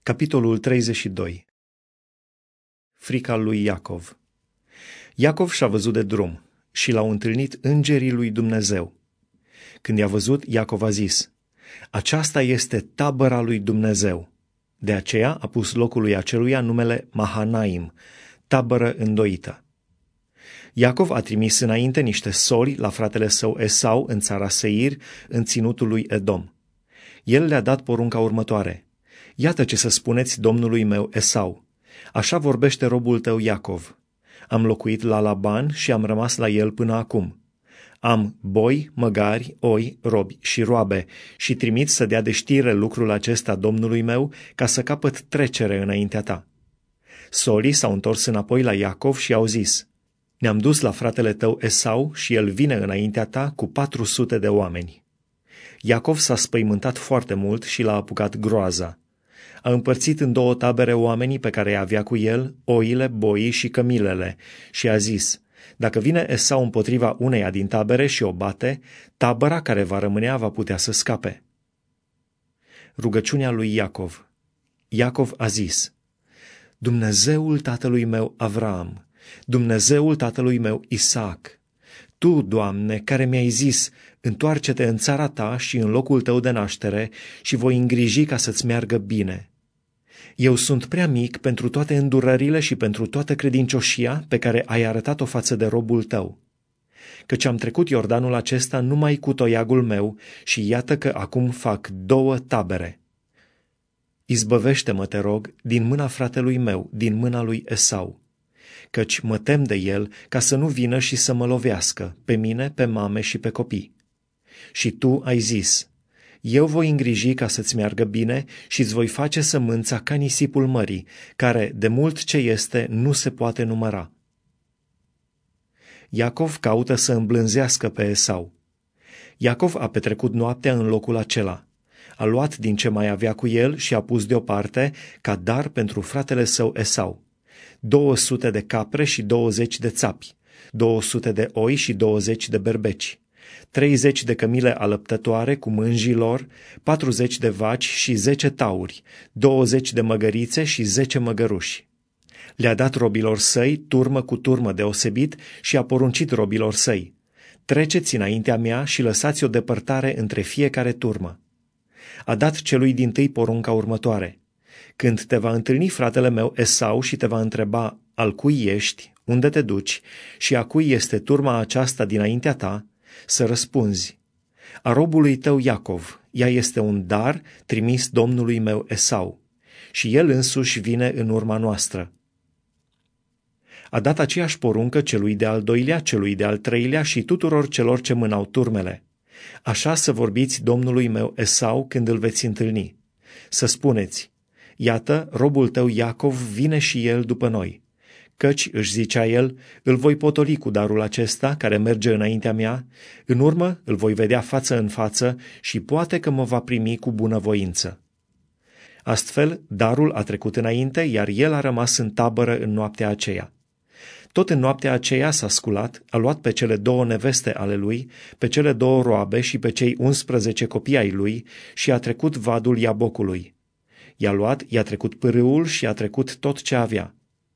Capitolul 32. Frica lui Iacov. Iacov și-a văzut de drum și l-au întâlnit îngerii lui Dumnezeu. Când i-a văzut, Iacov a zis: aceasta este tabăra lui Dumnezeu. De aceea a pus locului aceluia numele Mahanaim, tabără îndoită. Iacov a trimis înainte niște soli la fratele său Esau în țara Seir, în ținutul lui Edom. El le-a dat porunca următoare: iată ce să spuneți domnului meu Esau. Așa vorbește robul tău Iacov. Am locuit la Laban și am rămas la el până acum. Am boi, măgari, oi, robi și roabe și trimit să dea de știre lucrul acesta domnului meu ca să capăt trecere înaintea ta. Solii s-au întors înapoi la Iacov și au zis: ne-am dus la fratele tău Esau și el vine înaintea ta cu 400 de oameni. Iacov s-a spăimântat foarte mult și l-a apucat groaza. A împărțit în două tabere oamenii pe care îi avea cu el, oile, boii și cămilele, și a zis: dacă vine Esau împotriva uneia din tabere și o bate, tabăra care va rămânea va putea să scape. Rugăciunea lui Iacov. Iacov a zis: Dumnezeul tatălui meu Avraam, Dumnezeul tatălui meu Isaac, Tu, Doamne, care mi-ai zis: întoarce-te în țara ta și în locul tău de naștere și voi îngriji ca să-ți meargă bine. Eu sunt prea mic pentru toate îndurările și pentru toată credincioșia pe care ai arătat-o față de robul tău. Căci am trecut Iordanul acesta numai cu toiagul meu și iată că acum fac 2 tabere. Izbăvește-mă, te rog, din mâna fratelui meu, din mâna lui Esau, căci mă tem de el ca să nu vină și să mă lovească, pe mine, pe mame și pe copii. Și tu ai zis: eu voi îngriji ca să-ți meargă bine și îți voi face sămânța ca nisipul mării, care, de mult ce este, nu se poate număra. Iacov caută să îmblânzească pe Esau. Iacov a petrecut noaptea în locul acela. A luat din ce mai avea cu el și a pus deoparte ca dar pentru fratele său Esau 200 de capre și 20 de țapi, 200 de oi și 20 de berbeci, 30 de cămile alăptătoare cu mânjii lor, 40 de vaci și 10 tauri, 20 de măgărițe și 10 măgăruși. Le-a dat robilor săi, turmă cu turmă deosebit, și a poruncit robilor săi: treceți înaintea mea și lăsați o depărtare între fiecare turmă. A dat celui dintâi porunca următoare: când te va întâlni fratele meu Esau și te va întreba: al cui ești, unde te duci și a cui este turma aceasta dinaintea ta, să răspunzi: a robului tău Iacov, ea este un dar trimis domnului meu Esau, și el însuși vine în urma noastră. A dat aceeași poruncă celui de-al doilea, celui de-al treilea și tuturor celor ce mânau turmele: așa să vorbiți domnului meu Esau când îl veți întâlni. Să spuneți: iată, robul tău Iacov vine și el după noi. Căci, își zicea el, îl voi potoli cu darul acesta care merge înaintea mea, în urmă îl voi vedea față în față și poate că mă va primi cu bunăvoință. Astfel, darul a trecut înainte, iar el a rămas în tabără în noaptea aceea. Tot în noaptea aceea s-a sculat, a luat pe cele 2 neveste ale lui, pe cele 2 roabe și pe cei 11 copii ai lui și a trecut vadul Iabocului. I-a luat, i-a trecut pârâul și a trecut tot ce avea.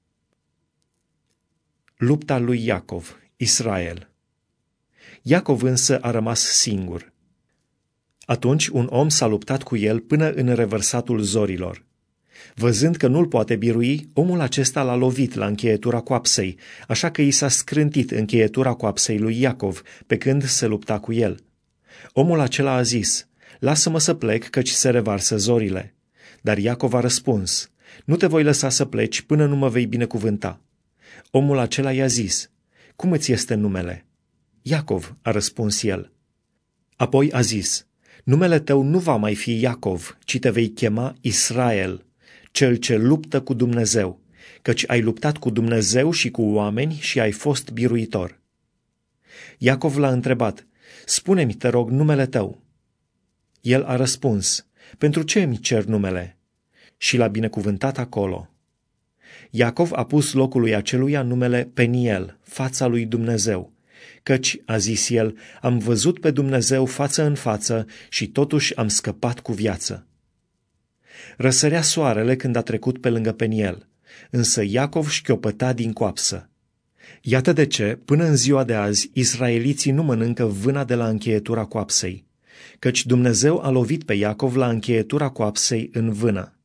Lupta lui Iacov, Israel. Iacov însă a rămas singur. Atunci un om s-a luptat cu el până în revărsatul zorilor. Văzând că nu-l poate birui, omul acesta l-a lovit la încheietura coapsei, așa că i s-a scrântit încheietura coapsei lui Iacov, pe când se lupta cu el. Omul acela a zis: lasă-mă să plec, căci se revarsă zorile. Dar Iacov a răspuns: nu te voi lăsa să pleci până nu mă vei binecuvânta. Omul acela i-a zis: cum îți este numele? Iacov, a răspuns el. Apoi a zis: numele tău nu va mai fi Iacov, ci te vei chema Israel, cel ce luptă cu Dumnezeu, căci ai luptat cu Dumnezeu și cu oameni și ai fost biruitor. Iacov l-a întrebat: spune-mi, te rog, numele tău. El a răspuns: pentru ce îmi cer numele? Și l-a binecuvântat acolo. Iacov a pus locului aceluia numele Peniel, fața lui Dumnezeu, căci, a zis el, am văzut pe Dumnezeu față în față și totuși am scăpat cu viață. Răsărea soarele când a trecut pe lângă Peniel, însă Iacov șchiopăta din coapsă. Iată de ce, până în ziua de azi, israeliții nu mănâncă vâna de la încheietura coapsei, căci Dumnezeu a lovit pe Iacov la încheietura coapsei în vână.